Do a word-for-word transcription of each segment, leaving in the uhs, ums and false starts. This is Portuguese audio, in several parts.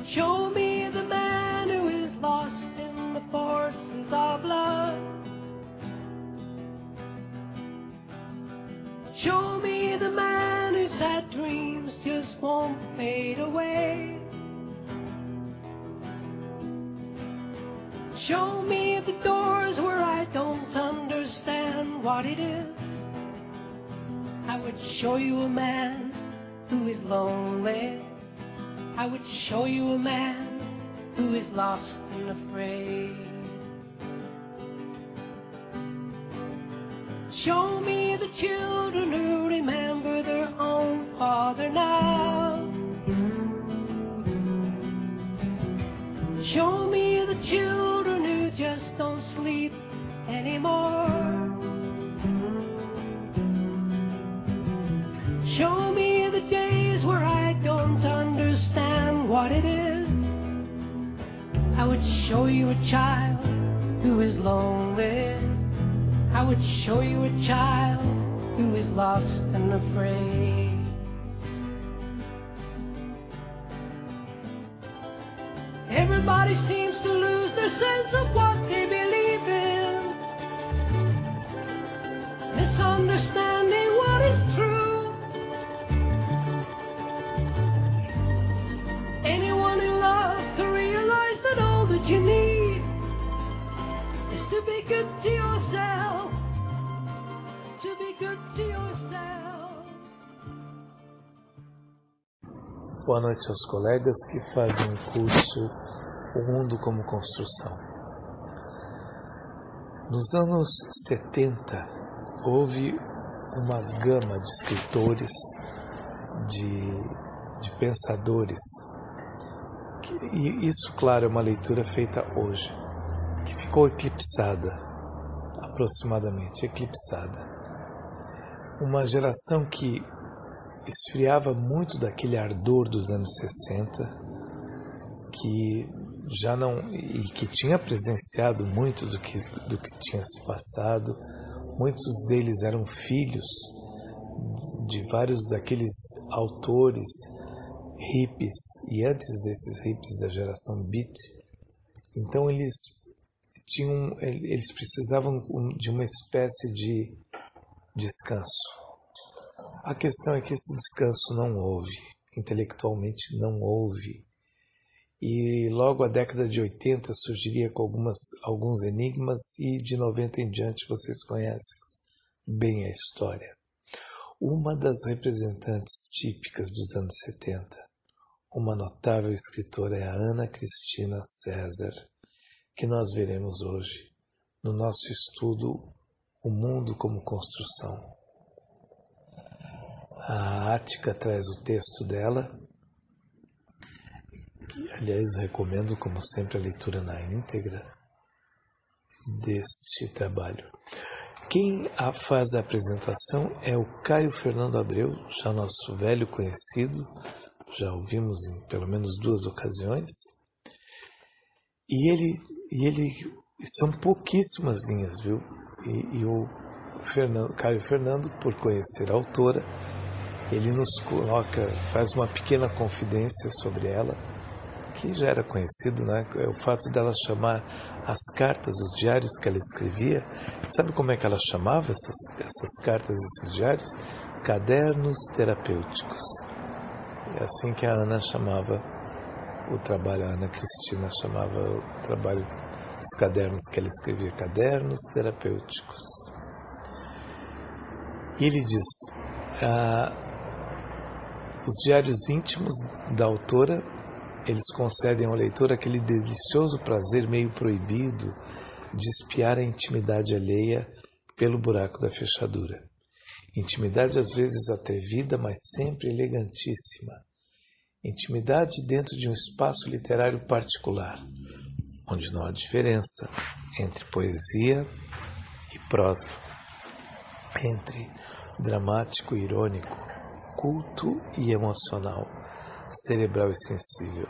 Show me the man who is lost in the forces of love. Show me the man whose sad dreams just won't fade away. Show me the doors where I don't understand what it is. I would show you a man who is lonely. I would show you a man who is lost and afraid. Show me the children who remember their own father now. Show me the children who just don't sleep anymore. Show me the days where I don't understand what it is. I would show you a child who is lonely. I would show you a child who is lost and afraid. Everybody seems to lose their sense of what they believe in, misunderstanding what is true. Anyone who loves to realize that all that you need is to be good to yourself, to be good to yourself. Boa noite aos colegas que fazem o curso O Mundo como Construção. Nos anos setenta, houve uma gama de escritores, de, de pensadores, que, e isso, claro, é uma leitura feita hoje, que ficou eclipsada, aproximadamente eclipsada. Uma geração que esfriava muito daquele ardor dos anos sessenta, que já não e que tinha presenciado muito do que do que tinha se passado. Muitos deles eram filhos de vários daqueles autores hippies e antes desses hippies da geração beat. Então eles tinham eles precisavam de uma espécie de descanso. A questão é que esse descanso não houve, intelectualmente não houve. E logo a década de oitenta surgiria com algumas, alguns enigmas e de noventa em diante vocês conhecem bem a história. Uma das representantes típicas dos anos setenta, uma notável escritora, é a Ana Cristina César, que nós veremos hoje no nosso estudo O Mundo como Construção. A Ática traz o texto dela, que, aliás, recomendo, como sempre, a leitura na íntegra deste trabalho. Quem a faz a apresentação é o Caio Fernando Abreu, já nosso velho conhecido, já ouvimos em pelo menos duas ocasiões, e ele, e ele são pouquíssimas linhas, viu? E, e o Fernando, Caio Fernando, por conhecer a autora, ele nos coloca, faz uma pequena confidência sobre ela, que já era conhecido, né? É o fato dela chamar as cartas, os diários que ela escrevia. Sabe como é que ela chamava essas, essas cartas, esses diários? Cadernos terapêuticos. É assim que a Ana chamava o trabalho, a Ana Cristina chamava o trabalho, os cadernos que ela escrevia, cadernos terapêuticos. E ele diz, ah, os diários íntimos da autora, eles concedem ao leitor aquele delicioso prazer meio proibido de espiar a intimidade alheia pelo buraco da fechadura. Intimidade às vezes atrevida, mas sempre elegantíssima. Intimidade dentro de um espaço literário particular, onde não há diferença entre poesia e prosa, entre dramático e irônico, culto e emocional, cerebral e sensível.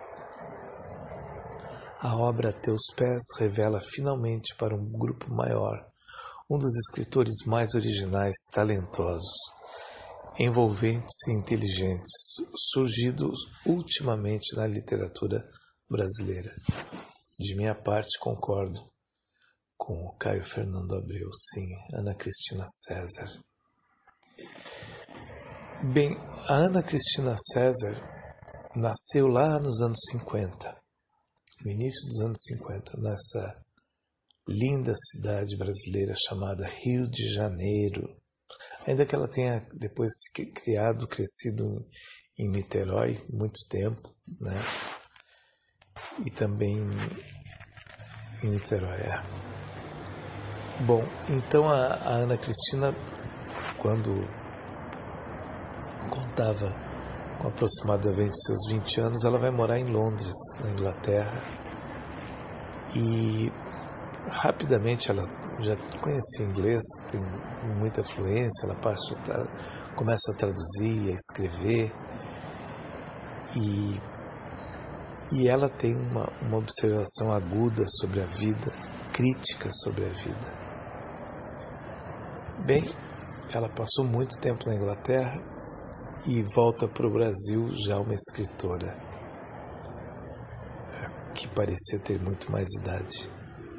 A obra A Teus Pés revela finalmente para um grupo maior um dos escritores mais originais, talentosos envolventes e inteligentes, surgidos ultimamente na literatura brasileira. De minha parte, concordo com o Caio Fernando Abreu, sim, Ana Cristina César. Bem, a Ana Cristina César nasceu lá nos anos cinquenta, no início dos anos cinquenta, nessa linda cidade brasileira chamada Rio de Janeiro. Ainda que ela tenha depois criado, crescido em Niterói muito tempo, né? E também em Niterói, é. Bom, então a, a Ana Cristina, quando contava com aproximadamente seus vinte anos, ela vai morar em Londres, na Inglaterra, e rapidamente ela já conhecia inglês, tem muita fluência, ela passa, começa a traduzir, a escrever, e, e ela tem uma, uma observação aguda sobre a vida, crítica sobre a vida. Bem, ela passou muito tempo na Inglaterra e volta para o Brasil já uma escritora que parecia ter muito mais idade.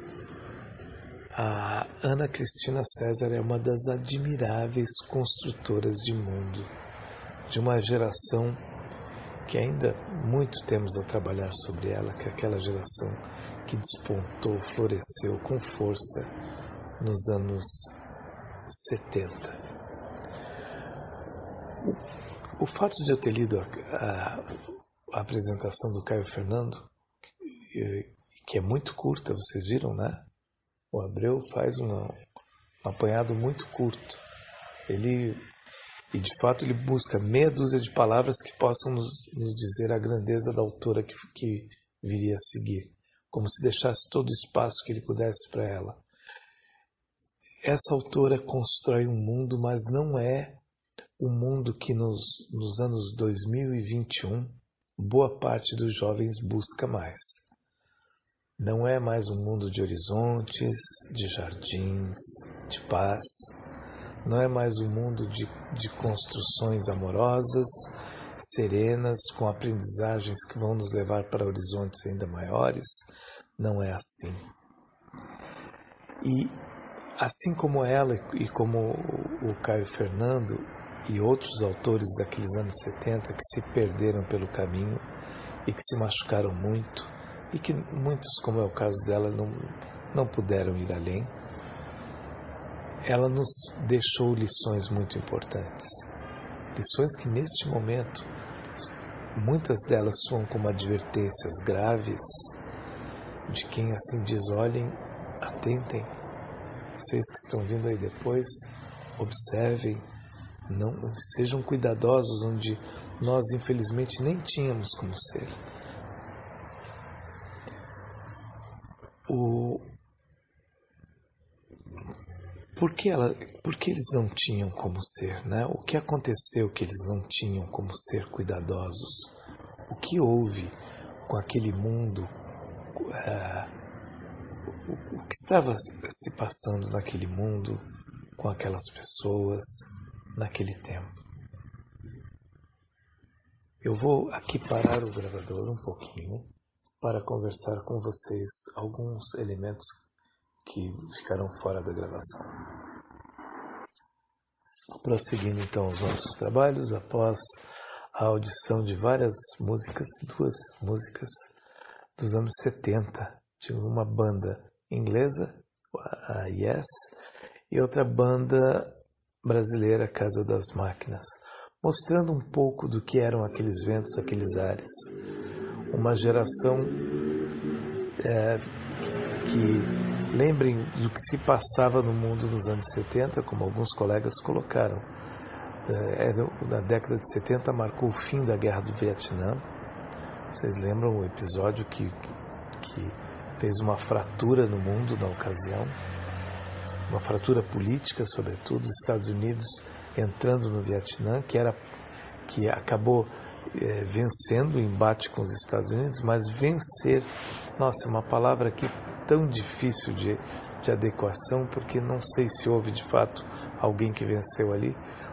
A Ana Cristina César é uma das admiráveis construtoras de mundo, de uma geração que ainda muito temos a trabalhar sobre ela, que é aquela geração que despontou, floresceu com força nos anos setenta. O, o fato de eu ter lido a, a, a apresentação do Caio Fernando, que é muito curta, vocês viram, né? O Abreu faz uma, um apanhado muito curto. Ele, e de fato ele busca meia dúzia de palavras que possam nos, nos dizer a grandeza da autora que, que viria a seguir, como se deixasse todo o espaço que ele pudesse para ela. Essa autora constrói um mundo, mas não é o mundo que nos, nos anos dois mil e vinte e um boa parte dos jovens busca mais. Não é mais um mundo de horizontes, de jardins, de paz. Não é mais um mundo de, de construções amorosas, serenas, com aprendizagens que vão nos levar para horizontes ainda maiores. Não é assim. E assim como ela e como o Caio Fernando e outros autores daqueles anos setenta que se perderam pelo caminho e que se machucaram muito, e que muitos, como é o caso dela, não, não puderam ir além, ela nos deixou lições muito importantes. Lições que, neste momento, muitas delas soam como advertências graves de quem assim diz: olhem, atentem, vocês que estão vindo aí depois, observem, não, sejam cuidadosos onde nós, infelizmente, nem tínhamos como ser. O... Por que ela... Por que eles não tinham como ser, né? O que aconteceu que eles não tinham como ser cuidadosos? O que houve com aquele mundo? É... O que estava se passando naquele mundo, com aquelas pessoas, naquele tempo? Eu vou aqui parar o gravador um pouquinho para conversar com vocês alguns elementos que ficaram fora da gravação. Prosseguindo então os nossos trabalhos, após a audição de várias músicas, duas músicas dos anos setenta, de uma banda inglesa, a Yes, e outra banda brasileira, Casa das Máquinas, mostrando um pouco do que eram aqueles ventos, aqueles ares. Uma geração é, que lembrem do que se passava no mundo nos anos setenta, como alguns colegas colocaram. É, na década de setenta marcou o fim da Guerra do Vietnã. Vocês lembram o episódio que, que fez uma fratura no mundo na ocasião? Uma fratura política, sobretudo, os Estados Unidos entrando no Vietnã, que, era, que acabou é, vencendo o embate com os Estados Unidos, mas vencer, nossa, uma palavra aqui tão difícil de, de adequação, porque não sei se houve de fato alguém que venceu ali.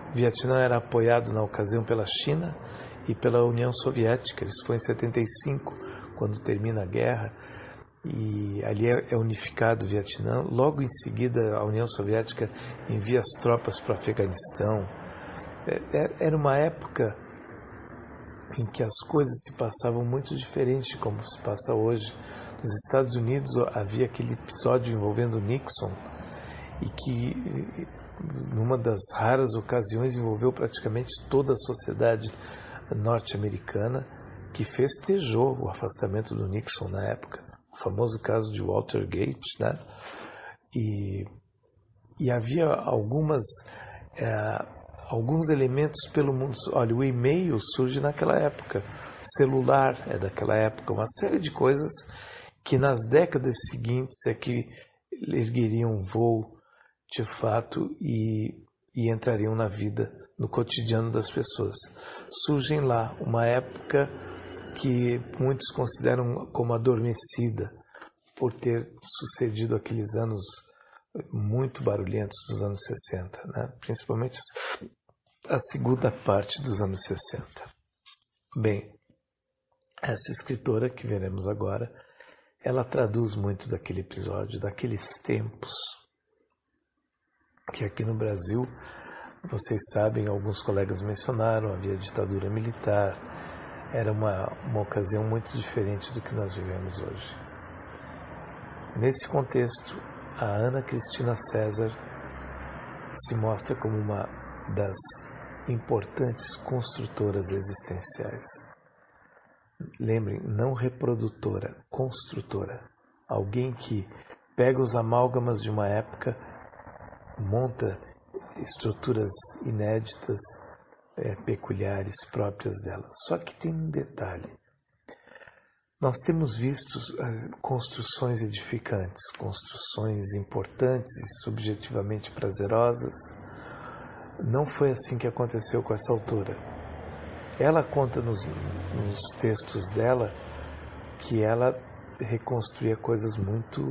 O Vietnã era apoiado na ocasião pela China e pela União Soviética. Isso foi em setenta e cinco, quando termina a guerra, e ali é unificado o Vietnã. Logo em seguida, a União Soviética envia as tropas para o Afeganistão. Era uma época em que as coisas se passavam muito diferente como se passa hoje. Nos Estados Unidos havia aquele episódio envolvendo Nixon, e que, numa das raras ocasiões, envolveu praticamente toda a sociedade norte-americana, que festejou o afastamento do Nixon na época, o famoso caso de Watergate, né? E, e havia algumas, é, alguns elementos pelo mundo. Olha, o e-mail surge naquela época, celular é daquela época, uma série de coisas que nas décadas seguintes é que ergueriam voo de fato e, e entrariam na vida, no cotidiano das pessoas. Surgem lá, uma época que muitos consideram como adormecida, por ter sucedido aqueles anos muito barulhentos dos anos sessenta, né? Principalmente a segunda parte dos anos sessenta. Bem, essa escritora que veremos agora, ela traduz muito daquele episódio, daqueles tempos, que aqui no Brasil, vocês sabem, alguns colegas mencionaram, havia ditadura militar, era uma, uma ocasião muito diferente do que nós vivemos hoje. Nesse contexto, a Ana Cristina César se mostra como uma das importantes construtoras existenciais. Lembrem, não reprodutora, construtora. Alguém que pega os amálgamas de uma época, monta estruturas inéditas, é, peculiares, próprias dela. Só que tem um detalhe. Nós temos visto uh, construções edificantes, construções importantes e subjetivamente prazerosas. Não foi assim que aconteceu com essa autora. Ela conta nos, nos textos dela que ela reconstruía coisas muito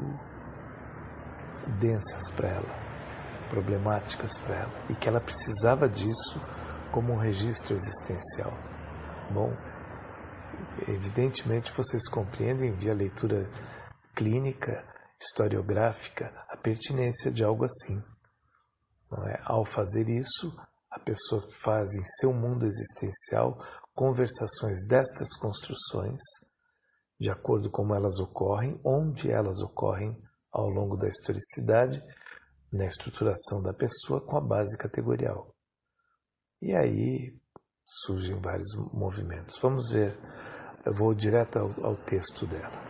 densas para ela, problemáticas para ela, e que ela precisava disso como um registro existencial. Bom, evidentemente vocês compreendem, via leitura clínica, historiográfica, a pertinência de algo assim. Não é? Ao fazer isso, a pessoa faz em seu mundo existencial conversações destas construções, de acordo com como elas ocorrem, onde elas ocorrem ao longo da historicidade, na estruturação da pessoa com a base categorial. E aí surgem vários movimentos. Vamos ver, eu vou direto ao, ao texto dela.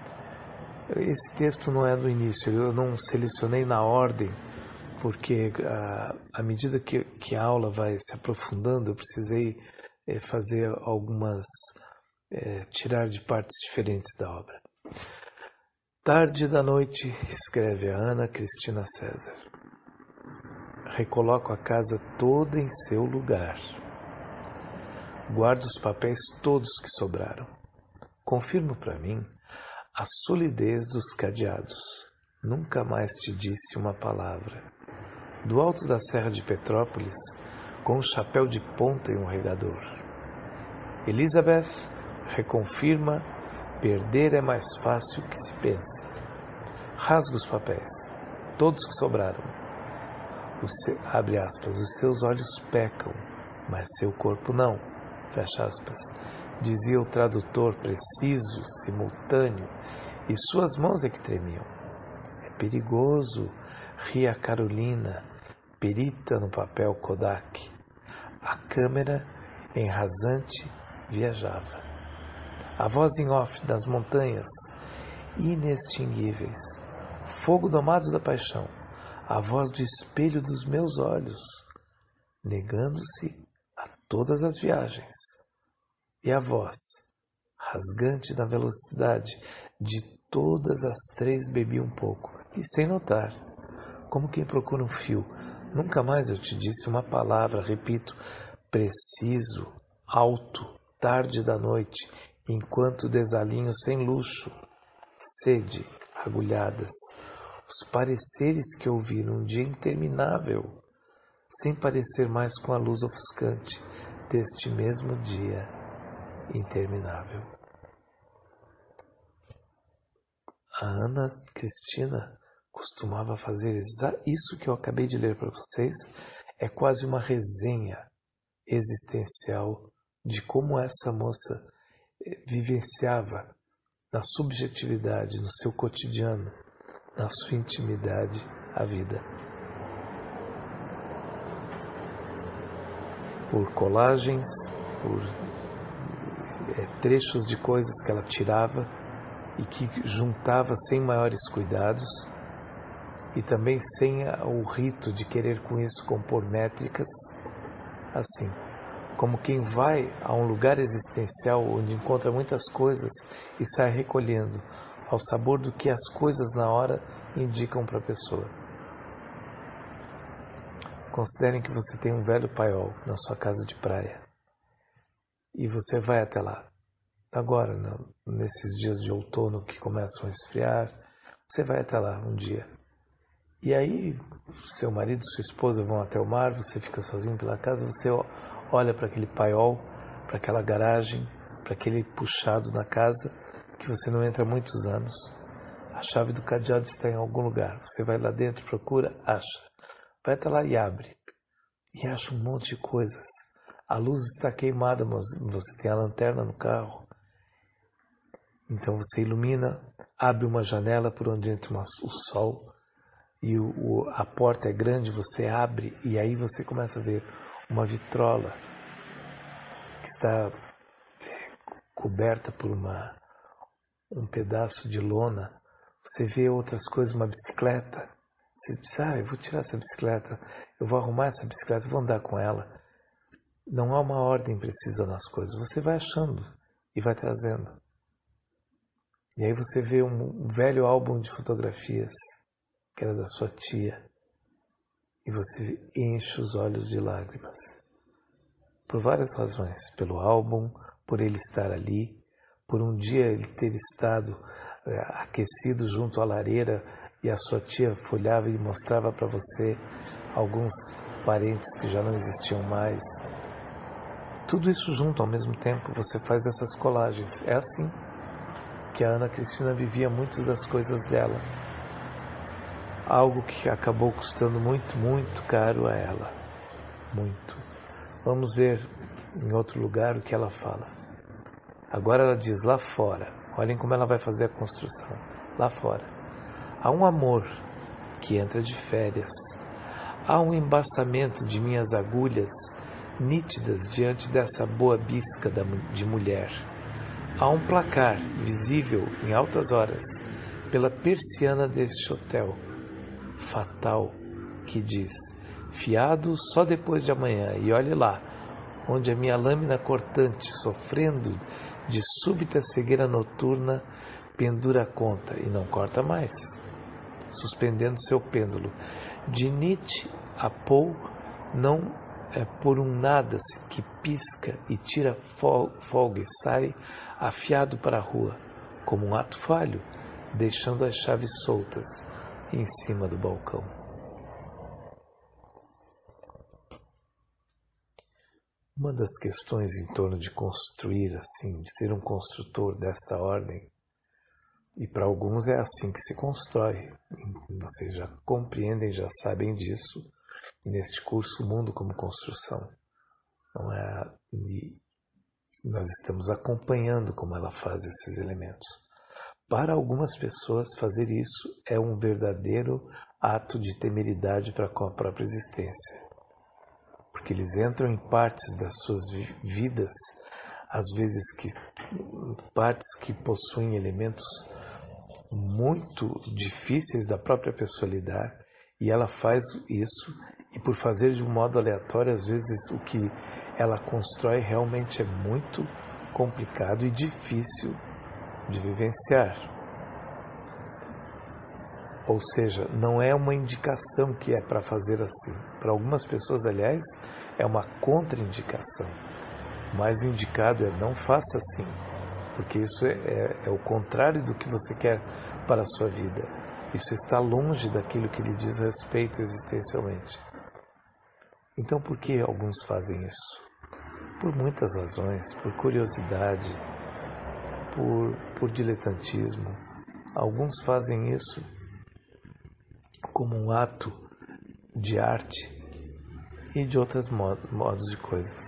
Esse texto não é do início, eu não selecionei na ordem, porque à, à medida que, que a aula vai se aprofundando, eu precisei é, fazer algumas, é, tirar de partes diferentes da obra. Tarde da noite, escreve a Ana Cristina César. Recoloco a casa toda em seu lugar. Guardo os papéis todos que sobraram. Confirmo para mim a solidez dos cadeados. Nunca mais te disse uma palavra. Do alto da Serra de Petrópolis, com um chapéu de ponta e um regador. Elizabeth reconfirma: perder é mais fácil que se pensa. Rasga os papéis, todos que sobraram. Se, abre aspas, os seus olhos pecam, mas seu corpo não, fecha aspas, dizia o tradutor preciso, simultâneo, e suas mãos é que tremiam. É perigoso, ria Carolina, perita no papel Kodak. A câmera, em rasante, viajava. A voz em off das montanhas, inextinguíveis, fogo domado da paixão, a voz do espelho dos meus olhos, negando-se a todas as viagens. E a voz, rasgante na velocidade, de todas as três bebi um pouco, e sem notar, como quem procura um fio. Nunca mais eu te disse uma palavra, repito, preciso, alto, tarde da noite, enquanto desalinho sem luxo, sede, agulhadas, os pareceres que ouvi num dia interminável, sem parecer mais com a luz ofuscante deste mesmo dia interminável. A Ana Cristina costumava fazer isso que eu acabei de ler para vocês, é quase uma resenha existencial de como essa moça vivenciava na subjetividade, no seu cotidiano, na sua intimidade, a vida. Por colagens, por é, trechos de coisas que ela tirava e que juntava sem maiores cuidados, e também sem o rito de querer com isso compor métricas, assim, como quem vai a um lugar existencial onde encontra muitas coisas e sai recolhendo ao sabor do que as coisas na hora indicam para a pessoa. Considerem que você tem um velho paiol na sua casa de praia e você vai até lá. Agora, nesses dias de outono que começam a esfriar, você vai até lá um dia. E aí, seu marido e sua esposa vão até o mar, você fica sozinho pela casa, você olha para aquele paiol, para aquela garagem, para aquele puxado na casa, que você não entra há muitos anos. A chave do cadeado está em algum lugar. Você vai lá dentro, procura, acha. Vai até lá e abre. E acha um monte de coisas. A luz está queimada, mas você tem a lanterna no carro. Então você ilumina, abre uma janela por onde entra uma, o sol. E o, o, a porta é grande, você abre e aí você começa a ver uma vitrola que está coberta por uma, um pedaço de lona. Você vê outras coisas, uma bicicleta. Você diz, ah, eu vou tirar essa bicicleta, eu vou arrumar essa bicicleta, eu vou andar com ela. Não há uma ordem precisa nas coisas. Você vai achando e vai trazendo. E aí você vê um, um velho álbum de fotografias que era da sua tia, e você enche os olhos de lágrimas. Por várias razões. Pelo álbum, por ele estar ali, por um dia ele ter estado é, aquecido junto à lareira e a sua tia folhava e mostrava para você alguns parentes que já não existiam mais. Tudo isso junto ao mesmo tempo, você faz essas colagens. É assim que a Ana Cristina vivia muitas das coisas dela. Algo que acabou custando muito, muito caro a ela. Muito. Vamos ver em outro lugar o que ela fala. Agora ela diz, lá fora, olhem como ela vai fazer a construção. Lá fora, há um amor que entra de férias. Há um embaçamento de minhas agulhas nítidas diante dessa boa bisca de mulher. Há um placar visível em altas horas pela persiana deste hotel fatal que diz, fiado só depois de amanhã, e olhe lá, onde a minha lâmina cortante, sofrendo de súbita cegueira noturna, pendura a conta e não corta mais, suspendendo seu pêndulo. De Nietzsche a Poe, não é por um nada que pisca e tira folga e sai afiado para a rua, como um ato falho, deixando as chaves soltas em cima do balcão. Uma das questões em torno de construir assim, de ser um construtor desta ordem, e para alguns é assim que se constrói, vocês já compreendem, já sabem disso, neste curso, o mundo como construção. Não é, e nós estamos acompanhando como ela faz esses elementos. Para algumas pessoas, fazer isso é um verdadeiro ato de temeridade para com a própria existência. Porque eles entram em partes das suas vidas, às vezes que, partes que possuem elementos muito difíceis da própria pessoa lidar, e ela faz isso, e por fazer de um modo aleatório, às vezes o que ela constrói realmente é muito complicado e difícil de vivenciar. Ou seja, não é uma indicação que é para fazer assim. Para algumas pessoas, aliás, é uma contraindicação. O mais indicado é não faça assim, porque isso é, é, é o contrário do que você quer para a sua vida. Isso está longe daquilo que lhe diz respeito existencialmente. Então, por que alguns fazem isso? Por muitas razões, por curiosidade, por, por diletantismo. Alguns fazem isso como um ato de arte e de outros modos, modos de coisas.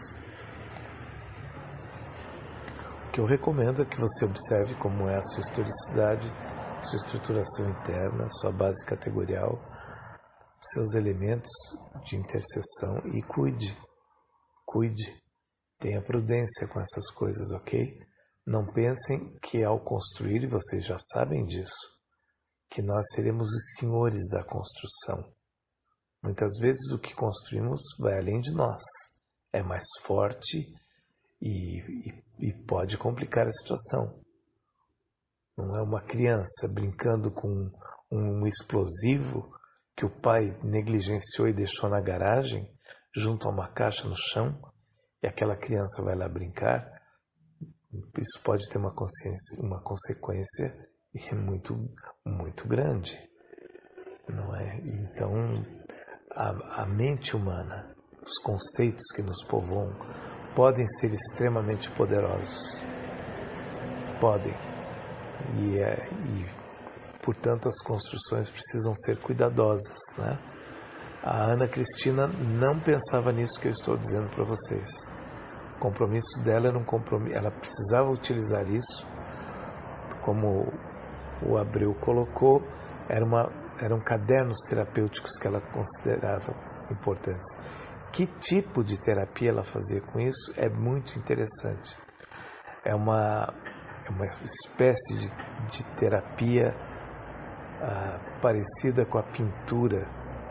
O que eu recomendo é que você observe como é a sua historicidade, sua estruturação interna, sua base categorial, seus elementos de interseção e cuide, cuide, tenha prudência com essas coisas, ok? Não pensem que ao construir, e vocês já sabem disso, que nós seremos os senhores da construção. Muitas vezes o que construímos vai além de nós, é mais forte e, e, e pode complicar a situação. Não é uma criança brincando com um explosivo que o pai negligenciou e deixou na garagem, junto a uma caixa no chão, e aquela criança vai lá brincar. Isso pode ter uma, consciência, uma consequência muito, muito grande, não é? Então, a, a mente humana, os conceitos que nos povoam, podem ser extremamente poderosos. Podem. E, é, e, portanto, as construções precisam ser cuidadosas, né? A Ana Cristina não pensava nisso que eu estou dizendo para vocês. O compromisso dela era um compromisso, ela precisava utilizar isso, como o Abreu colocou, era uma, eram cadernos terapêuticos que ela considerava importantes. Que tipo de terapia ela fazia com isso é muito interessante. É uma, é uma espécie de, de terapia ah, parecida com a pintura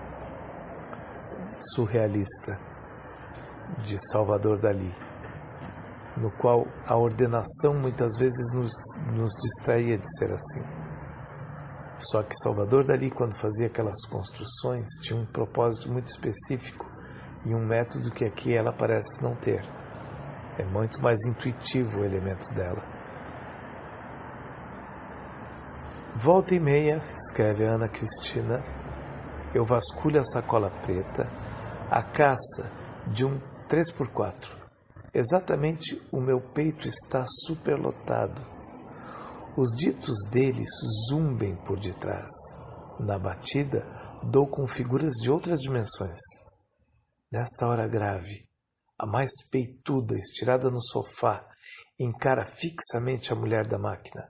surrealista de Salvador Dalí, no qual a ordenação muitas vezes nos, nos distraía de ser assim. Só que Salvador Dalí, quando fazia aquelas construções, tinha um propósito muito específico e um método que aqui ela parece não ter. É muito mais intuitivo o elemento dela. Volta e meia, escreve a Ana Cristina, eu vasculho a sacola preta, a caça de um três por quatro. Exatamente o meu peito está superlotado. Os ditos deles zumbem por detrás. Na batida, dou com figuras de outras dimensões. Nesta hora grave, a mais peituda, estirada no sofá, encara fixamente a mulher da máquina.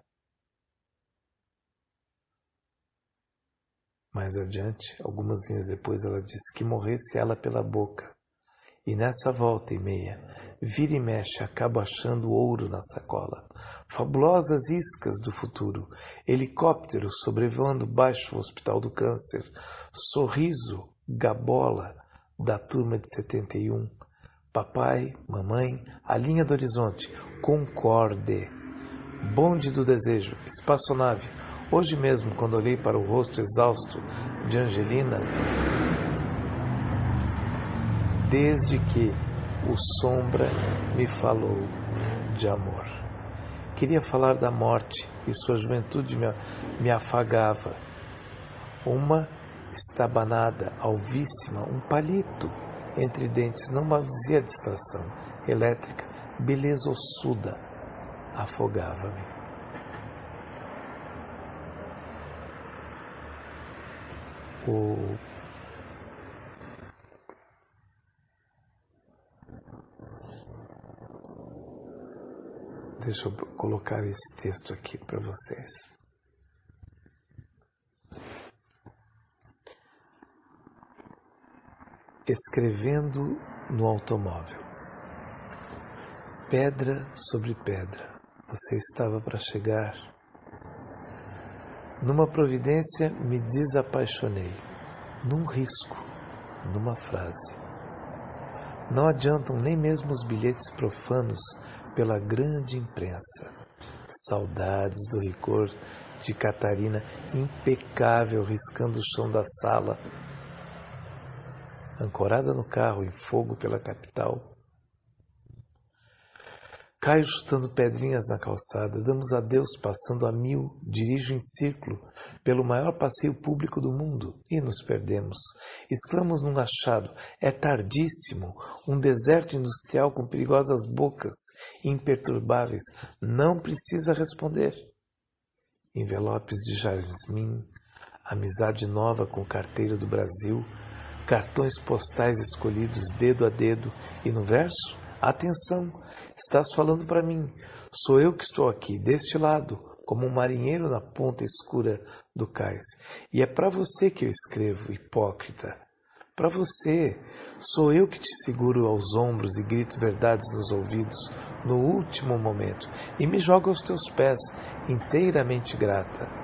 Mais adiante, algumas linhas depois, ela diz que morresse ela pela boca. E nessa volta e meia, vira e mexe, acabo achando ouro na sacola. Fabulosas iscas do futuro, helicópteros sobrevoando baixo o Hospital do Câncer, sorriso, gabola da turma de setenta e um, papai, mamãe, a linha do horizonte, Concorde, bonde do desejo, espaçonave. Hoje mesmo, quando olhei para o rosto exausto de Angelina, desde que o Sombra me falou de amor. Queria falar da morte e sua juventude me, me afagava. Uma estabanada, alvíssima, um palito entre dentes, não fazia distração elétrica, beleza ossuda, afogava-me. O Deixa eu colocar esse texto aqui para vocês. Escrevendo no automóvel. Pedra sobre pedra. Você estava para chegar. Numa providência me desapaixonei. Num risco. Numa frase. Não adiantam nem mesmo os bilhetes profanos pela grande imprensa. Saudades do rigor de Catarina, impecável, riscando o chão da sala. Ancorada no carro, em fogo pela capital. Caio chutando pedrinhas na calçada, damos adeus passando a mil, dirijo em círculo pelo maior passeio público do mundo e nos perdemos. Exclamos num achado, é tardíssimo, um deserto industrial com perigosas bocas, imperturbáveis, não precisa responder. Envelopes de jasmim, amizade nova com o carteiro do Brasil, cartões postais escolhidos dedo a dedo e no verso, atenção, estás falando para mim, sou eu que estou aqui, deste lado, como um marinheiro na ponta escura do cais. E é para você que eu escrevo, hipócrita. Para você, sou eu que te seguro aos ombros e grito verdades nos ouvidos, no último momento, e me jogo aos teus pés, inteiramente grata.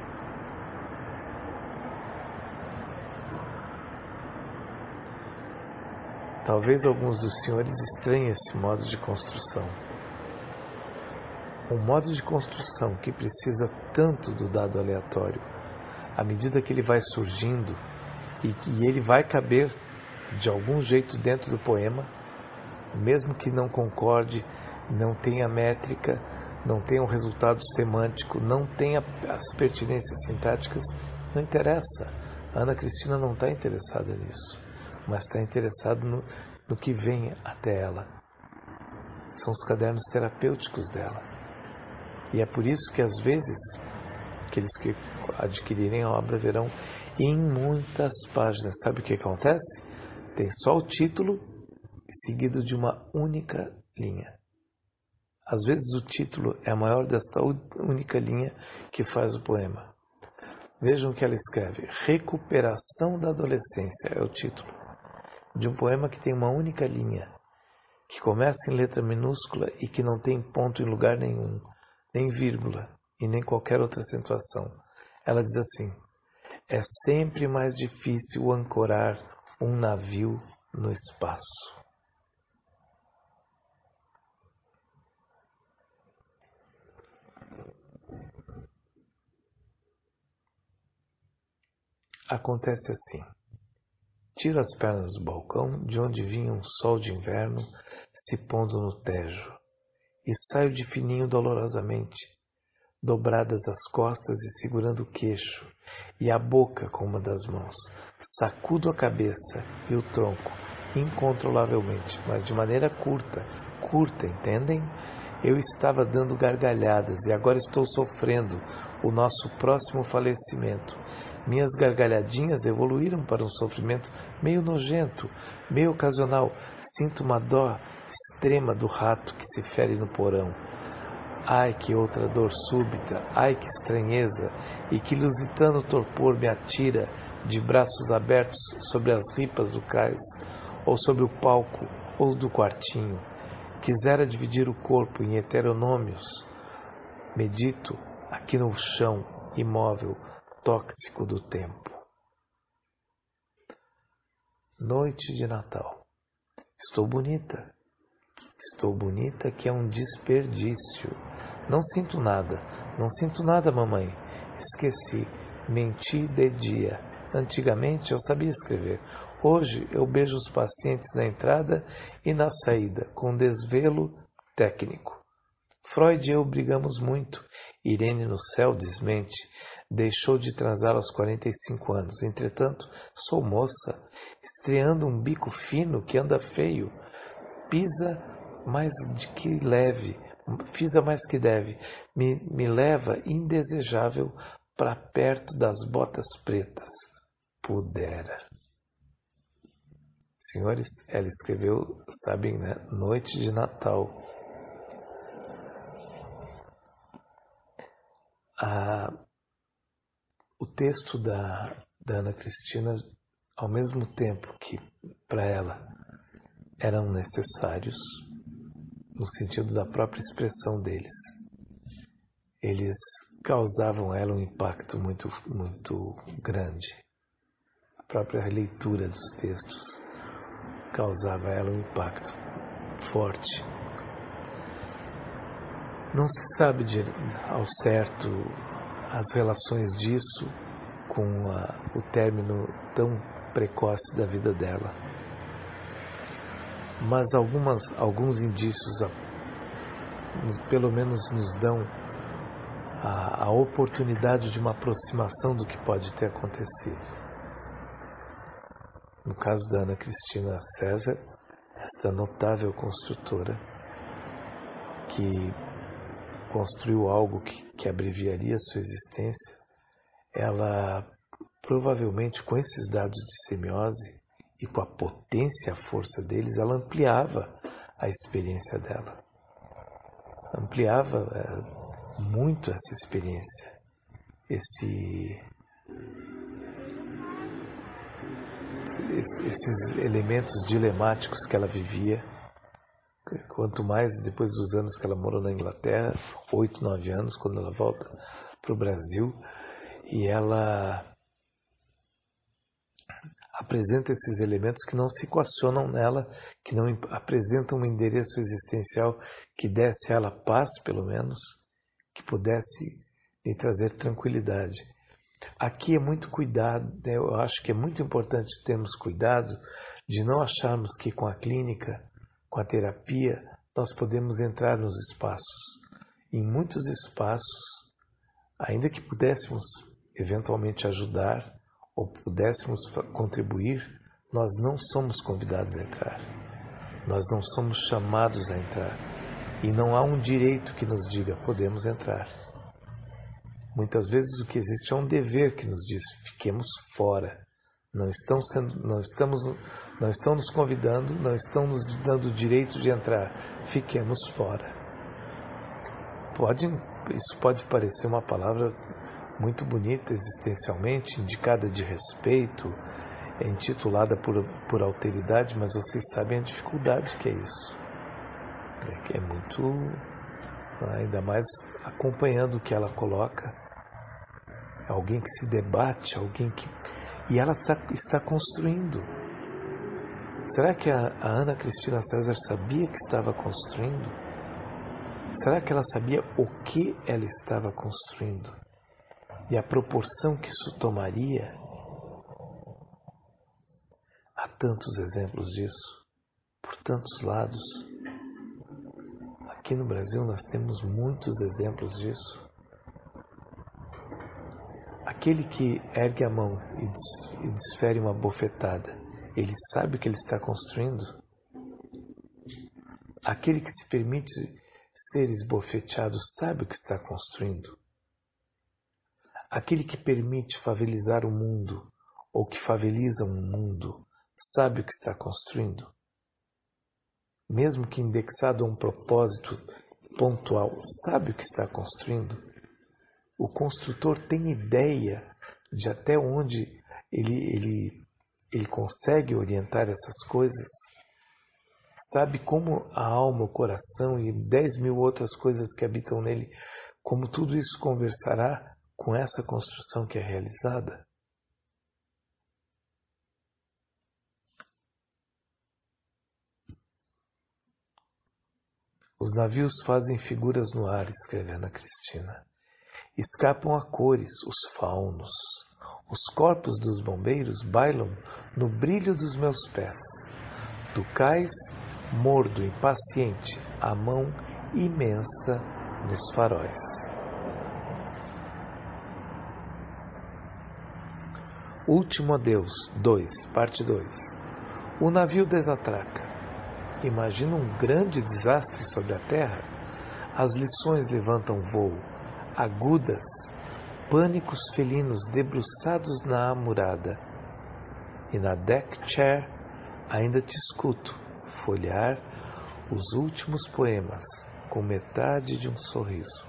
Talvez alguns dos senhores estranhem esse modo de construção. Um modo de construção que precisa tanto do dado aleatório, à medida que ele vai surgindo e que ele vai caber de algum jeito dentro do poema, mesmo que não concorde, não tenha métrica, não tenha um resultado semântico, não tenha as pertinências sintáticas, não interessa. A Ana Cristina não está interessada nisso, mas está interessado no, no que vem até ela. São os cadernos terapêuticos dela. E é por isso que, às vezes, aqueles que adquirirem a obra verão em muitas páginas. Sabe o que acontece? Tem só o título seguido de uma única linha. Às vezes o título é maior desta única linha que faz o poema. Vejam o que ela escreve. Recuperação da adolescência é o título de um poema que tem uma única linha, que começa em letra minúscula e que não tem ponto em lugar nenhum, nem vírgula e nem qualquer outra acentuação. Ela diz assim: é sempre mais difícil ancorar um navio no espaço. Acontece assim. Tiro as pernas do balcão, de onde vinha um sol de inverno se pondo no tejo, e saio de fininho dolorosamente, dobradas as costas e segurando o queixo, e a boca com uma das mãos. Sacudo a cabeça e o tronco, incontrolavelmente, mas de maneira curta, curta, entendem? Eu estava dando gargalhadas e agora estou sofrendo o nosso próximo falecimento. Minhas gargalhadinhas evoluíram para um sofrimento meio nojento, meio ocasional. Sinto uma dó extrema do rato que se fere no porão. Ai, que outra dor súbita, ai, que estranheza, e que lusitano torpor me atira de braços abertos sobre as ripas do cais, ou sobre o palco, ou do quartinho. Quisera dividir o corpo em heteronômios. Medito aqui no chão, imóvel, tóxico do tempo. Noite de Natal. Estou bonita. Estou bonita que é um desperdício. Não sinto nada. Não sinto nada, mamãe. Esqueci. Menti de dia. Antigamente eu sabia escrever. Hoje eu beijo os pacientes na entrada e na saída, com desvelo técnico. Freud e eu brigamos muito. Irene no céu desmente. Deixou de transar aos quarenta e cinco anos. Entretanto, sou moça, estreando um bico fino que anda feio. Pisa mais de que leve, pisa mais que deve. Me, me leva indesejável para perto das botas pretas. Pudera. Senhores, ela escreveu, sabem, né? Noite de Natal. Ah, o texto da, da Ana Cristina, ao mesmo tempo que para ela eram necessários, no sentido da própria expressão deles, eles causavam a ela um impacto muito, muito grande. A própria leitura dos textos causava a ela um impacto forte. Não se sabe de, ao certo as relações disso com a, o término tão precoce da vida dela. Mas algumas, alguns indícios pelo menos nos dão a, a oportunidade de uma aproximação do que pode ter acontecido. No caso da Ana Cristina César, esta notável construtora que construiu algo que, que abreviaria sua existência, ela provavelmente com esses dados de semiose e com a potência e a força deles, ela ampliava a experiência dela. Ampliava é, muito essa experiência, esse, esses elementos dilemáticos que ela vivia. Quanto mais depois dos anos que ela morou na Inglaterra, oito, nove anos, quando ela volta para o Brasil, e ela apresenta esses elementos que não se equacionam nela, que não apresentam um endereço existencial que desse a ela paz, pelo menos, que pudesse lhe trazer tranquilidade. Aqui é muito cuidado, eu acho que é muito importante termos cuidado de não acharmos que com a clínica, com a terapia, nós podemos entrar nos espaços. Em muitos espaços, ainda que pudéssemos eventualmente ajudar ou pudéssemos contribuir, nós não somos convidados a entrar. Nós não somos chamados a entrar. E não há um direito que nos diga, podemos entrar. Muitas vezes o que existe é um dever que nos diz, fiquemos fora. Não estão, sendo, não, estamos, não estão nos convidando, não estão nos dando o direito de entrar. Fiquemos fora. Pode, isso pode parecer uma palavra muito bonita existencialmente, indicada de respeito, é intitulada por, por alteridade, mas vocês sabem a dificuldade que é isso. É, que é muito, ainda mais acompanhando o que ela coloca, alguém que se debate, alguém que... E ela está, está construindo. Será que a, a Ana Cristina César sabia que estava construindo? Será que ela sabia o que ela estava construindo? E a proporção que isso tomaria? Há tantos exemplos disso, por tantos lados. Aqui no Brasil nós temos muitos exemplos disso. Aquele que ergue a mão e desfere uma bofetada, ele sabe o que ele está construindo? Aquele que se permite ser esbofeteado sabe o que está construindo? Aquele que permite favelizar o mundo, ou que faveliza um mundo, sabe o que está construindo? Mesmo que indexado a um propósito pontual, sabe o que está construindo? O construtor tem ideia de até onde ele, ele, ele consegue orientar essas coisas? Sabe como a alma, o coração e dez mil outras coisas que habitam nele, como tudo isso conversará com essa construção que é realizada? Os navios fazem figuras no ar, escreve Ana Cristina. Escapam a cores, os faunos. Os corpos dos bombeiros bailam no brilho dos meus pés. Tu cais, mordo, impaciente, a mão imensa nos faróis. Último adeus, dois, parte dois. O navio desatraca. Imagina um grande desastre sobre a terra. As lições levantam voo, agudas, pânicos felinos debruçados na amurada. E na deck chair ainda te escuto folhear os últimos poemas com metade de um sorriso.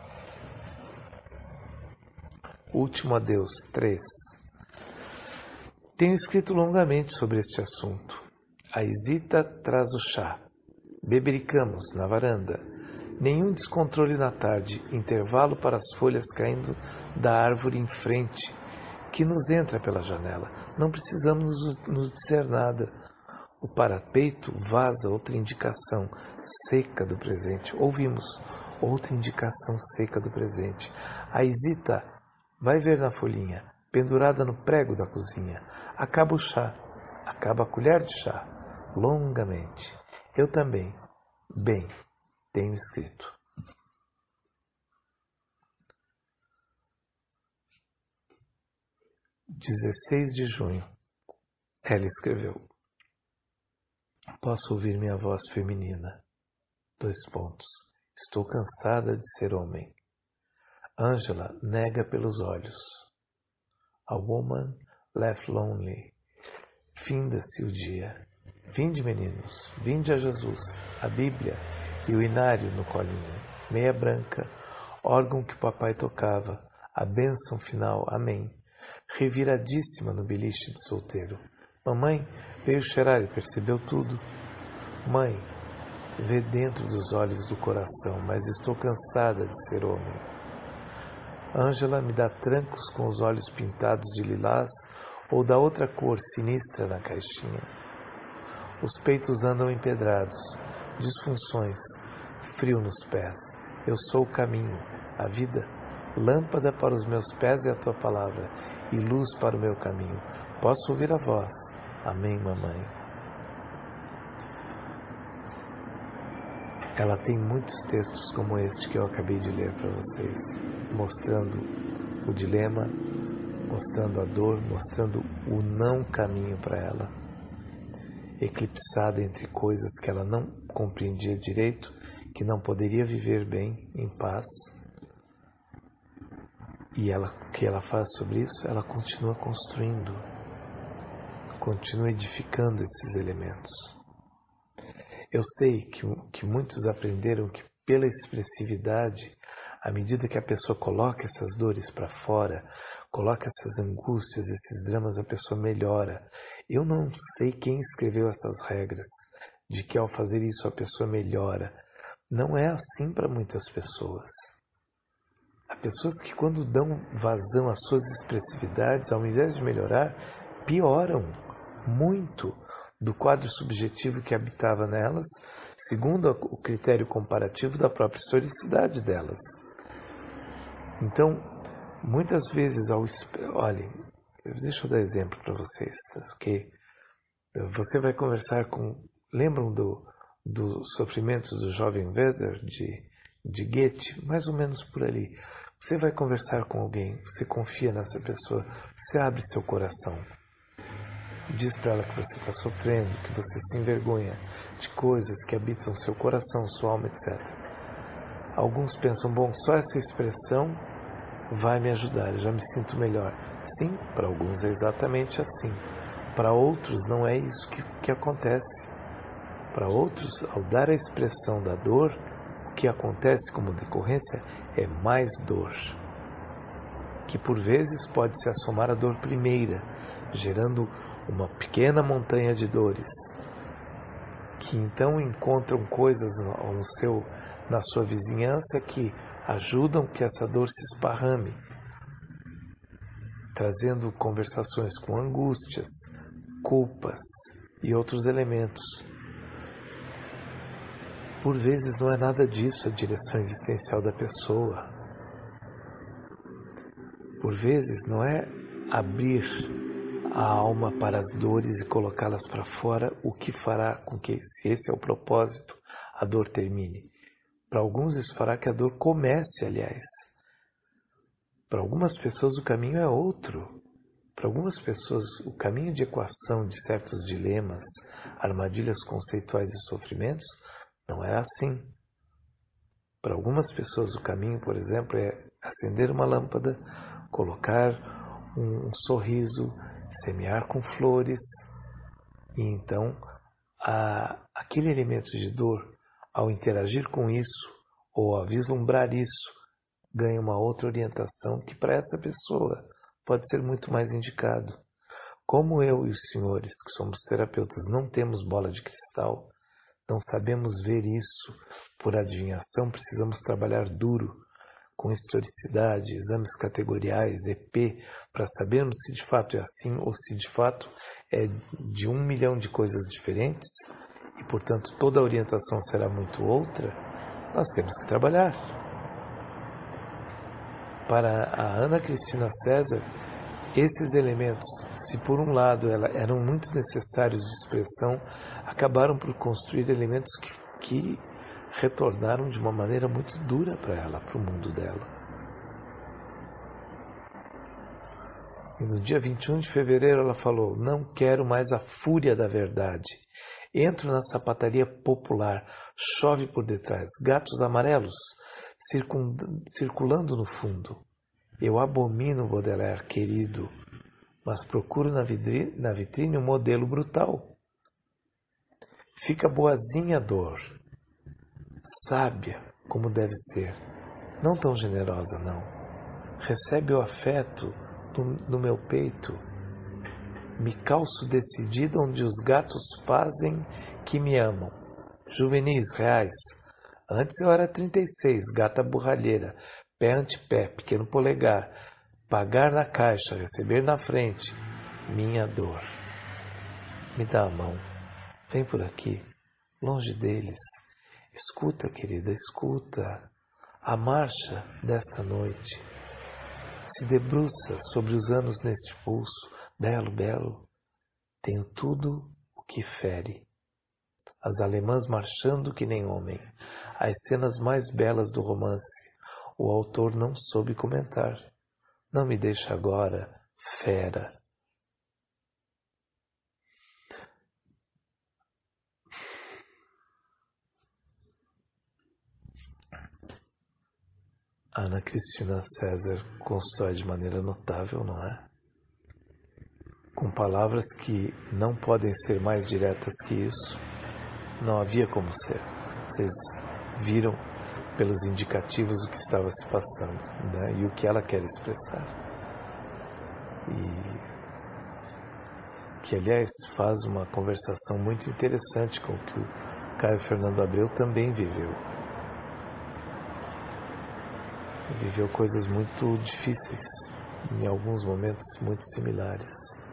Último adeus, três. Tenho escrito longamente sobre este assunto. A Isita traz o chá. Bebericamos na varanda. Nenhum descontrole na tarde, intervalo para as folhas caindo da árvore em frente, que nos entra pela janela. Não precisamos nos dizer nada. O parapeito vaza outra indicação seca do presente. Ouvimos outra indicação seca do presente. A Isita vai ver na folhinha, pendurada no prego da cozinha. Acaba o chá, acaba a colher de chá, longamente. Eu também. Bem, tenho escrito. dezesseis de junho. Ela escreveu: posso ouvir minha voz feminina. Dois pontos. Estou cansada de ser homem. Angela nega pelos olhos. A woman left lonely. Finda-se o dia. Vinde, meninos, vinde a Jesus, a Bíblia e o inário no colinho, meia branca, órgão que o papai tocava, a bênção final, amém, reviradíssima no beliche de solteiro. Mamãe veio cheirar e percebeu tudo. Mãe, vê dentro dos olhos do coração, mas estou cansada de ser homem. Ângela me dá trancos com os olhos pintados de lilás ou da outra cor sinistra na caixinha. Os peitos andam empedrados, disfunções, frio nos pés. Eu sou o caminho, a vida, lâmpada para os meus pés é a tua palavra, e luz para o meu caminho. Posso ouvir a voz. Amém, mamãe. Ela tem muitos textos como este que eu acabei de ler para vocês, mostrando o dilema, mostrando a dor, mostrando o não caminho para ela. Eclipsada entre coisas que ela não compreendia direito, que não poderia viver bem, em paz. E ela, o que ela faz sobre isso? Ela continua construindo, continua edificando esses elementos. Eu sei que, que muitos aprenderam que pela expressividade, à medida que a pessoa coloca essas dores para fora, coloca essas angústias, esses dramas, a pessoa melhora. Eu não sei quem escreveu essas regras, de que ao fazer isso a pessoa melhora. Não é assim para muitas pessoas. Há pessoas que quando dão vazão às suas expressividades, ao invés de melhorar, pioram muito do quadro subjetivo que habitava nelas, segundo o critério comparativo da própria historicidade delas. Então, muitas vezes, ao olhem, deixa eu dar exemplo para vocês, ok? Você vai conversar com... Lembram do, do Sofrimentos do Jovem Werther, de, de Goethe? Mais ou menos por ali. Você vai conversar com alguém, você confia nessa pessoa, você abre seu coração. Diz para ela que você está sofrendo, que você se envergonha de coisas que habitam seu coração, sua alma, etcétera. Alguns pensam, bom, só essa expressão vai me ajudar, eu já me sinto melhor. Sim, para alguns é exatamente assim. Para outros não é isso que, que acontece. Para outros, ao dar a expressão da dor, o que acontece como decorrência é mais dor, que por vezes pode se assomar à dor primeira, gerando uma pequena montanha de dores, que então encontram coisas no seu, na sua vizinhança que ajudam que essa dor se esparrame, trazendo conversações com angústias, culpas e outros elementos. Por vezes não é nada disso a direção existencial da pessoa. Por vezes não é abrir a alma para as dores e colocá-las para fora, o que fará com que, se esse é o propósito, a dor termine. Para alguns isso fará que a dor comece, aliás. Para algumas pessoas o caminho é outro. Para algumas pessoas o caminho de equação de certos dilemas, armadilhas conceituais e sofrimentos não é assim. Para algumas pessoas o caminho, por exemplo, é acender uma lâmpada, colocar um, um sorriso, semear com flores, e então a, aquele elemento de dor, ao interagir com isso, ou ao vislumbrar isso, ganha uma outra orientação que para essa pessoa pode ser muito mais indicado. Como eu e os senhores, que somos terapeutas, não temos bola de cristal, não sabemos ver isso por adivinhação, precisamos trabalhar duro, com historicidade, exames categoriais, E P, para sabermos se de fato é assim ou se de fato é de um milhão de coisas diferentes e, portanto, toda a orientação será muito outra. Nós temos que trabalhar. Para a Ana Cristina César, esses elementos, se por um lado ela, eram muito necessários de expressão, acabaram por construir elementos que, que retornaram de uma maneira muito dura para ela, para o mundo dela. E no dia vinte e um de fevereiro ela falou: não quero mais a fúria da verdade. Entro na sapataria popular, chove por detrás, gatos amarelos circulando no fundo. Eu abomino Baudelaire, querido, mas procuro na vitrine, na vitrine um modelo brutal. Fica boazinha a dor, sábia como deve ser, não tão generosa não. Recebe o afeto no, no meu peito. Me calço decidida onde os gatos fazem que me amam. Juvenis, reais. Antes eu era trinta e seis, gata borralheira, pé ante pé, pequeno polegar. Pagar na caixa, receber na frente. Minha dor. Me dá a mão. Vem por aqui, longe deles. Escuta, querida, escuta. A marcha desta noite se debruça sobre os anos neste pulso. Belo, belo. Tenho tudo o que fere. As alemãs marchando que nem homem. As cenas mais belas do romance. O autor não soube comentar. Não me deixa agora, fera. Ana Cristina César constrói de maneira notável, não é? Com palavras que não podem ser mais diretas que isso. Não havia como ser. Vocês viram pelos indicativos o que estava se passando, né? E o que ela quer expressar. E que, aliás, faz uma conversação muito interessante com o que o Caio Fernando Abreu também viveu. Viveu coisas muito difíceis, em alguns momentos muito similares.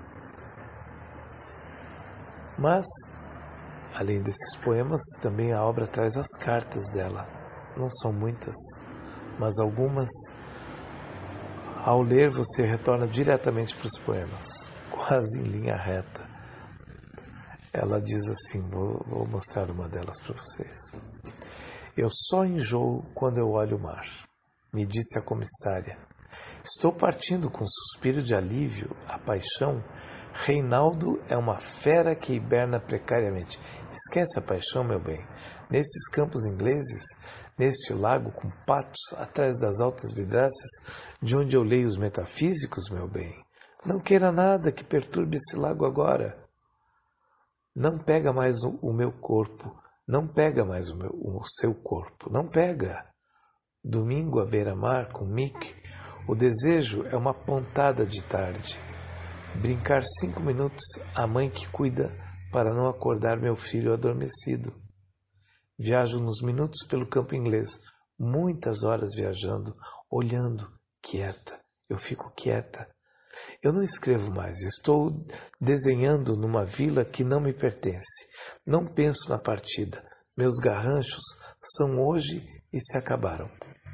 Mas, além desses poemas, também a obra traz as cartas dela. Não são muitas, mas algumas, ao ler, você retorna diretamente para os poemas, quase em linha reta. Ela diz assim, vou, vou mostrar uma delas para vocês. Eu só enjoo quando eu olho o mar. Me disse a comissária. Estou partindo com um suspiro de alívio, a paixão. Reinaldo é uma fera que hiberna precariamente. Esquece a paixão, meu bem. Nesses campos ingleses, neste lago com patos, atrás das altas vidraças, de onde eu leio os metafísicos, meu bem. Não queira nada que perturbe esse lago agora. Não pega mais o, o meu corpo. Não pega mais o, meu, o seu corpo. Não pega. Domingo à beira-mar com Mick, o desejo é uma pontada de tarde. Brincar cinco minutos, a mãe que cuida para não acordar meu filho adormecido. Viajo nos minutos pelo campo inglês, muitas horas viajando, olhando, quieta. Eu fico quieta. Eu não escrevo mais, estou desenhando numa vila que não me pertence. Não penso na partida. Meus garranchos são hoje e se acabaram.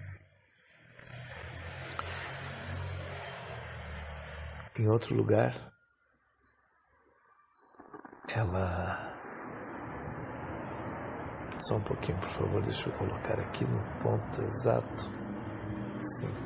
Em outro lugar, ela... Só um pouquinho, por favor, deixa eu colocar aqui no ponto exato. Sim.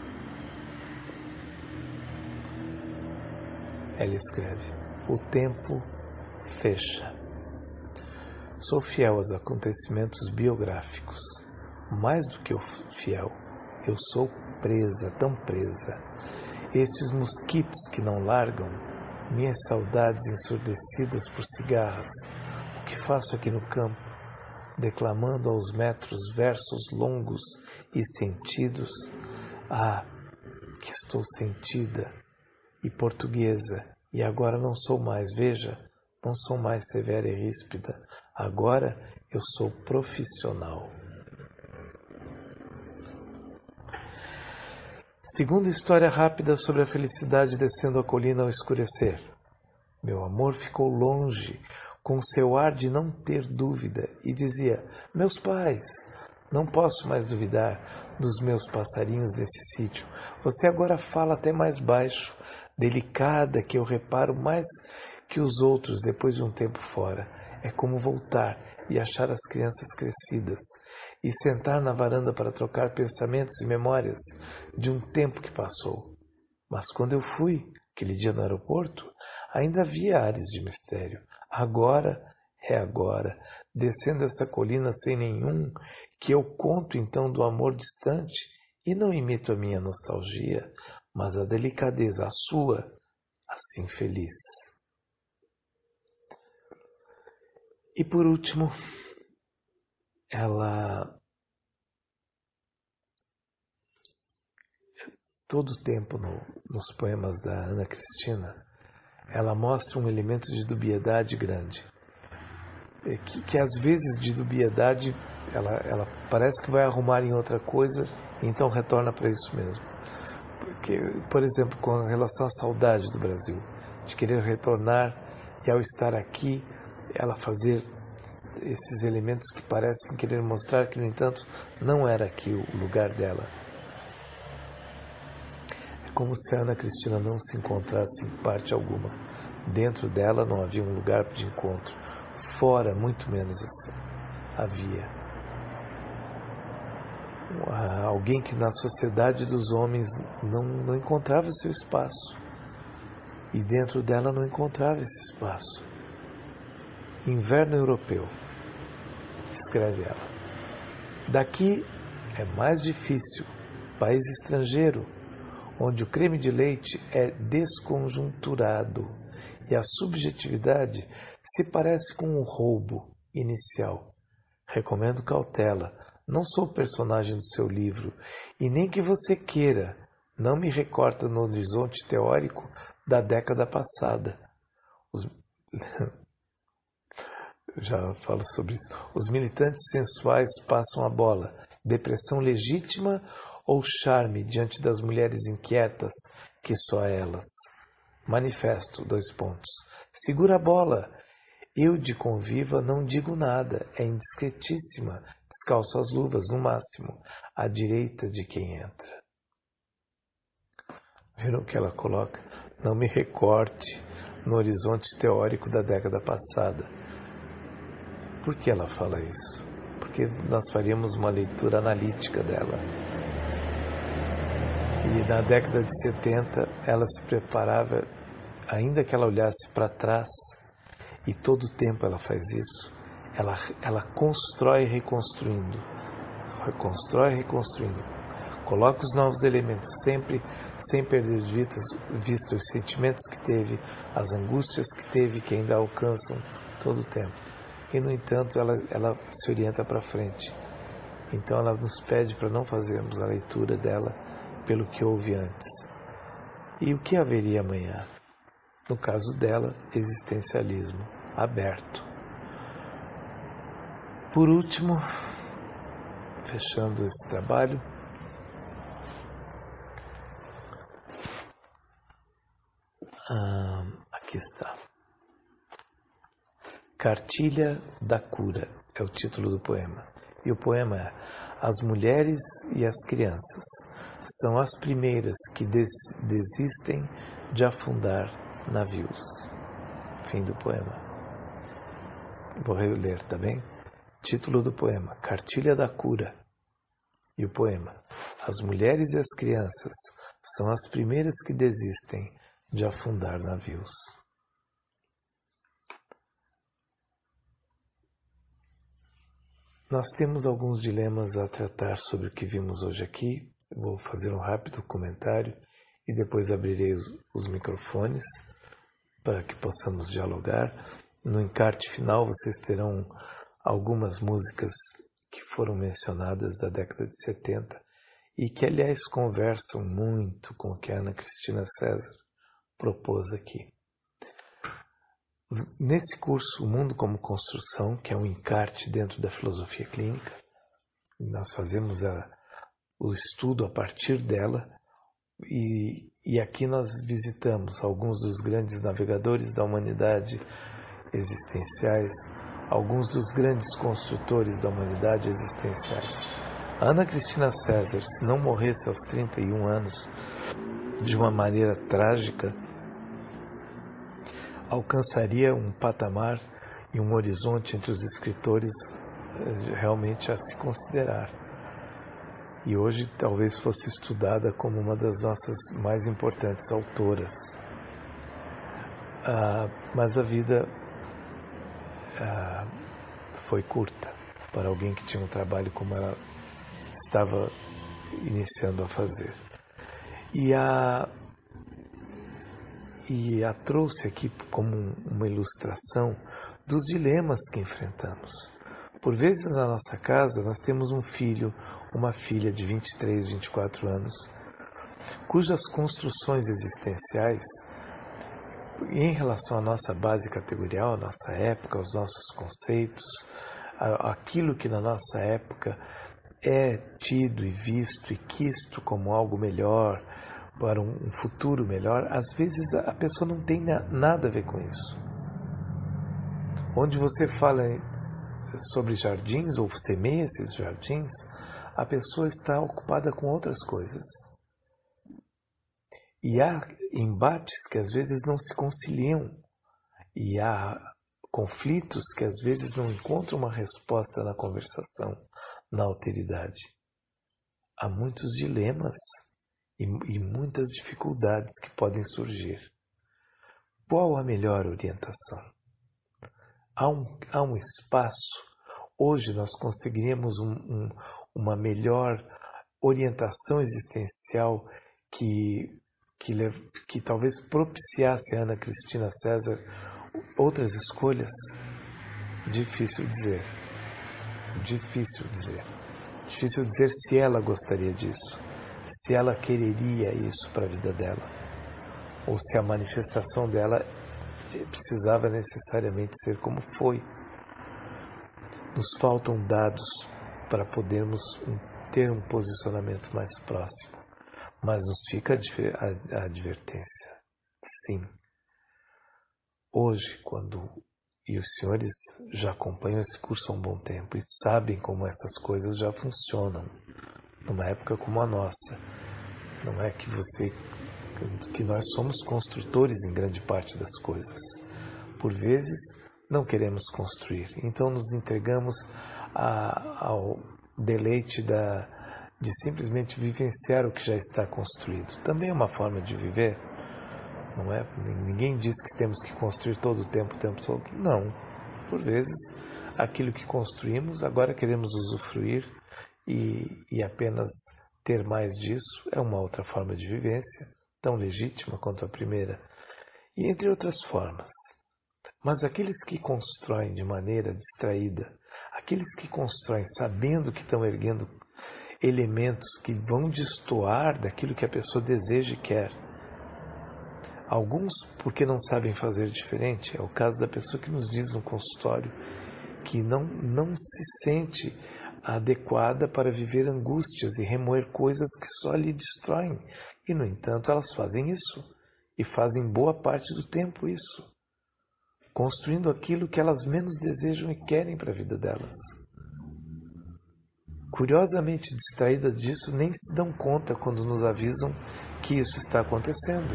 Ela escreve: o tempo fecha. Sou fiel aos acontecimentos biográficos. Mais do que o fiel, eu sou presa, tão presa. Estes mosquitos que não largam, minhas saudades ensurdecidas por cigarras. O que faço aqui no campo, declamando aos metros versos longos e sentidos? Ah, que estou sentida e portuguesa, e agora não sou mais, veja, não sou mais severa e ríspida. Agora eu sou profissional. Segunda história rápida sobre a felicidade descendo a colina ao escurecer. Meu amor ficou longe, com seu ar de não ter dúvida, e dizia: meus pais, não posso mais duvidar dos meus passarinhos nesse sítio. Você agora fala até mais baixo, delicada, que eu reparo mais que os outros depois de um tempo fora. É como voltar e achar as crianças crescidas, e sentar na varanda para trocar pensamentos e memórias de um tempo que passou. Mas quando eu fui, aquele dia no aeroporto, ainda havia ares de mistério. Agora é agora, descendo essa colina sem nenhum, que eu conto então do amor distante e não imito a minha nostalgia, mas a delicadeza, a sua, assim feliz. E por último, ela todo o tempo no, nos poemas da Ana Cristina, ela mostra um elemento de dubiedade grande. Que, que às vezes de dubiedade ela, ela parece que vai arrumar em outra coisa e então retorna para isso mesmo. Porque, por exemplo, com relação à saudade do Brasil, de querer retornar e ao estar aqui, ela fazer esses elementos que parecem querer mostrar que, no entanto, não era aqui o lugar dela. É como se a Ana Cristina não se encontrasse em parte alguma. Dentro dela não havia um lugar de encontro. Fora, muito menos assim, havia. Alguém que na sociedade dos homens não, não encontrava seu espaço. E dentro dela não encontrava esse espaço. Inverno europeu, escreve ela. Daqui é mais difícil, país estrangeiro, onde o creme de leite é desconjunturado e a subjetividade se parece com um roubo inicial. Recomendo cautela. Não sou personagem do seu livro e nem que você queira. Não me recorta no horizonte teórico da década passada. Os... Já falo sobre isso. Os militantes sensuais passam a bola. Depressão legítima ou charme diante das mulheres inquietas que só elas? Manifesto, dois pontos. Segura a bola. Eu de conviva não digo nada. É indiscretíssima. Descalço as luvas, no máximo, à direita de quem entra. Viram o que ela coloca? Não me recorte no horizonte teórico da década passada. Por que ela fala isso? Porque nós faríamos uma leitura analítica dela. E na década de setenta, ela se preparava, ainda que ela olhasse para trás, e todo o tempo ela faz isso, ela, ela constrói reconstruindo, reconstrói reconstruindo, coloca os novos elementos, sempre sem perder de vista os sentimentos que teve, as angústias que teve, que ainda alcançam todo o tempo. E, no entanto, ela, ela se orienta para frente. Então, ela nos pede para não fazermos a leitura dela pelo que houve antes. E o que haveria amanhã? No caso dela, existencialismo aberto. Por último, fechando esse trabalho, ah, aqui está. Cartilha da Cura é o título do poema. E o poema é: as mulheres e as crianças são as primeiras que des desistem de afundar navios. Fim do poema. Vou reler, tá bem? Título do poema: Cartilha da Cura. E o poema: as mulheres e as crianças são as primeiras que desistem de afundar navios. Nós temos alguns dilemas a tratar sobre o que vimos hoje aqui. Eu vou fazer um rápido comentário e depois abrirei os, os microfones para que possamos dialogar. No encarte final vocês terão algumas músicas que foram mencionadas da década de setenta e que, aliás, conversam muito com o que a Ana Cristina César propôs aqui. Nesse curso, O Mundo como Construção, que é um encarte dentro da filosofia clínica, nós fazemos a, o estudo a partir dela e, e aqui nós visitamos alguns dos grandes navegadores da humanidade existenciais, alguns dos grandes construtores da humanidade existenciais. A Ana Cristina César, se não morresse aos trinta e um anos de uma maneira trágica, alcançaria um patamar e um horizonte entre os escritores realmente a se considerar. E hoje talvez fosse estudada como uma das nossas mais importantes autoras. Ah, mas a vida ah, foi curta para alguém que tinha um trabalho como ela estava iniciando a fazer. E a, e a trouxe aqui como uma ilustração dos dilemas que enfrentamos. Por vezes na nossa casa nós temos um filho, uma filha de vinte e três, vinte e quatro anos, cujas construções existenciais, em relação à nossa base categorial, à nossa época, aos nossos conceitos, aquilo que na nossa época é tido e visto e quisto como algo melhor, para um futuro melhor, às vezes a pessoa não tem nada a ver com isso. Onde você fala sobre jardins ou semeia esses jardins, a pessoa está ocupada com outras coisas. E há embates que às vezes não se conciliam. E há conflitos que às vezes não encontram uma resposta na conversação, na alteridade. Há muitos dilemas e, e muitas dificuldades que podem surgir. Qual a melhor orientação? Há um, há um espaço. Hoje nós conseguiríamos um, um, uma melhor orientação existencial que, que, que talvez propiciasse a Ana Cristina César outras escolhas? Difícil dizer. Difícil dizer. Difícil dizer se ela gostaria disso, se ela quereria isso para a vida dela, ou se a manifestação dela precisava necessariamente ser como foi. Nos faltam dados para podermos ter um posicionamento mais próximo, mas nos fica a advertência. Sim. Hoje, quando, e os senhores já acompanham esse curso há um bom tempo e sabem como essas coisas já funcionam, numa época como a nossa, não é que você, que nós somos construtores em grande parte das coisas. Por vezes, não queremos construir, então nos entregamos a, ao deleite da, de simplesmente vivenciar o que já está construído. Também é uma forma de viver. Não é? Ninguém diz que temos que construir todo o tempo, o tempo todo. Não. Por vezes, aquilo que construímos, agora queremos usufruir e, e apenas ter mais disso é uma outra forma de vivência, tão legítima quanto a primeira. E entre outras formas. Mas aqueles que constroem de maneira distraída, aqueles que constroem sabendo que estão erguendo elementos que vão destoar daquilo que a pessoa deseja e quer, alguns porque não sabem fazer diferente. É o caso da pessoa que nos diz no consultório que não, não se sente adequada para viver angústias e remoer coisas que só lhe destroem. E, no entanto, elas fazem isso. E fazem boa parte do tempo isso. Construindo aquilo que elas menos desejam e querem para a vida delas. Curiosamente distraídas disso, nem se dão conta quando nos avisam que isso está acontecendo.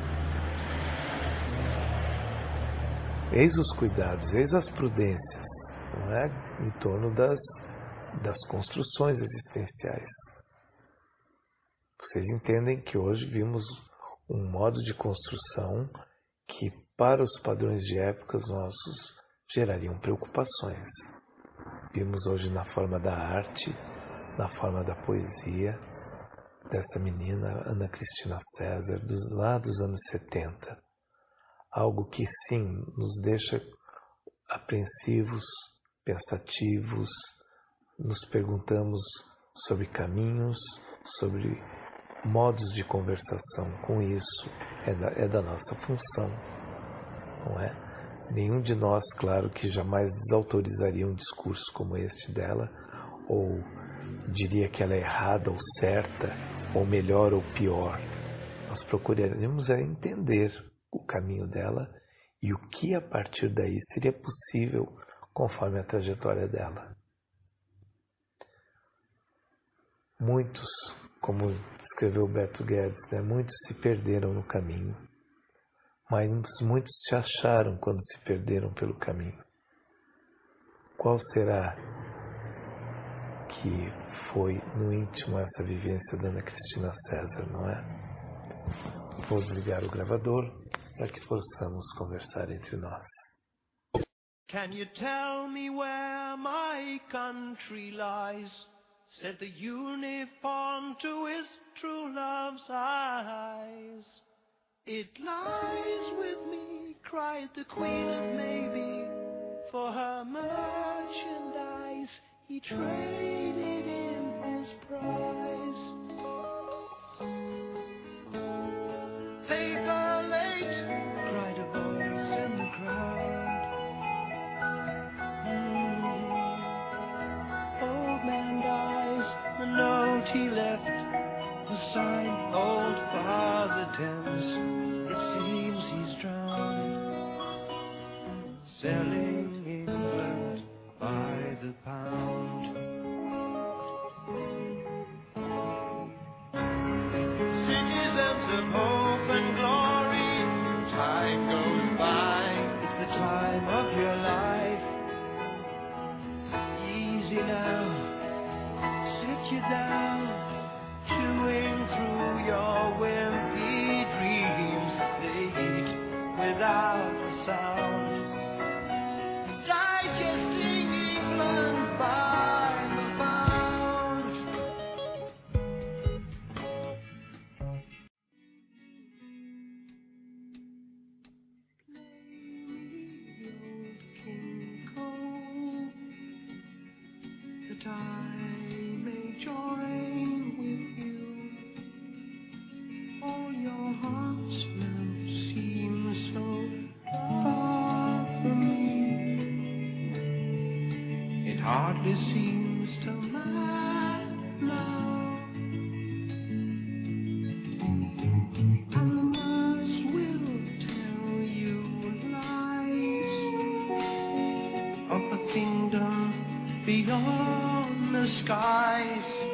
Eis os cuidados, eis as prudências, não é? Em torno das, das construções existenciais. Vocês entendem que hoje vimos um modo de construção que, para os padrões de épocas nossos, gerariam preocupações. Vimos hoje na forma da arte, na forma da poesia, dessa menina, Ana Cristina César, dos, lá dos anos setenta. Algo que, sim, nos deixa apreensivos, pensativos, nos perguntamos sobre caminhos, sobre modos de conversação com isso. É da, é da nossa função, não é? Nenhum de nós, claro, que jamais desautorizaria um discurso como este dela, ou diria que ela é errada ou certa, ou melhor ou pior. Nós procuraríamos é entender o caminho dela e o que a partir daí seria possível conforme a trajetória dela. Muitos, como escreveu Beto Guedes, né, muitos se perderam no caminho, mas muitos se acharam quando se perderam pelo caminho. Qual será que foi no íntimo essa vivência da Ana Cristina César, não é? Vou desligar o gravador. para que possamos conversar entre nós. Can you tell me where my country lies? Said the uniform to his true love's eyes. It lies with me, cried the Queen of Navy. For her merchandise he traded in his prize. Paper late, cried a voice in the crowd. Mm. Old man dies, the note he left was signed Old Father Thames. It seems he's drowned, selling England by the pound. Citizens of hope and glory, time goes by. It's the time of your life. Easy now, sit you down, chewing through your wimpy dreams. They eat without a sound, digesting England by the pound. Play me old King Cole, that I may join with you. All your hearts now seem so far from me. It hardly seems to matter now. And the nurse will tell you lies of a kingdom beyond the skies.